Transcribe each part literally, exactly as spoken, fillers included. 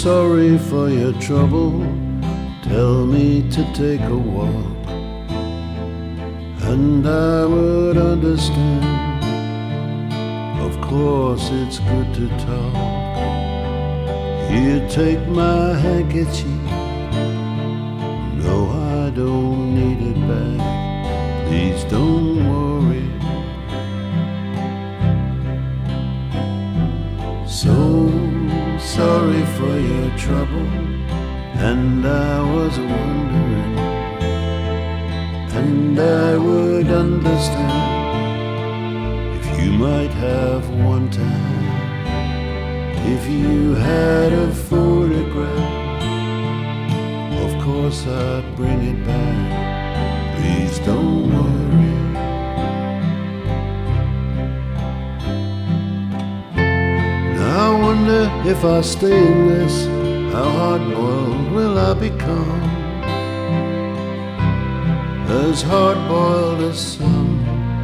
sorry for your trouble. Tell me to take a walk, and I would understand. Of course it's good to talk. Here, take my handkerchief. No, I don't need it back. Please don't worry. So sorry for your trouble, and I was wondering, and I would understand if you might have one time, if you had a photograph. Of course I'd bring it back. Please don't worry. Now I wonder if I stay in this, how hard-boiled will I become? As hard-boiled as some.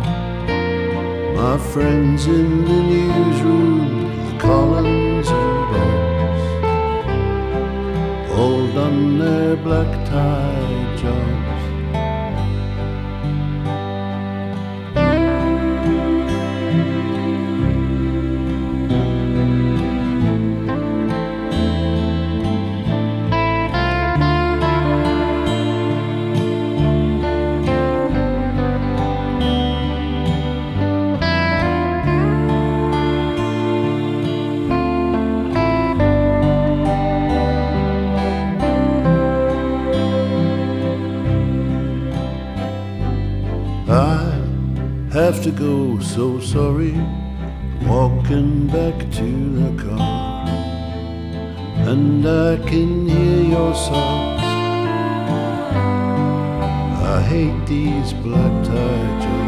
My friends in the newsroom, the Collins and Bobs, all done their black tie jobs. I have to go, so sorry, walking back to the car, and I can hear your sobs. I hate these black tie jobs.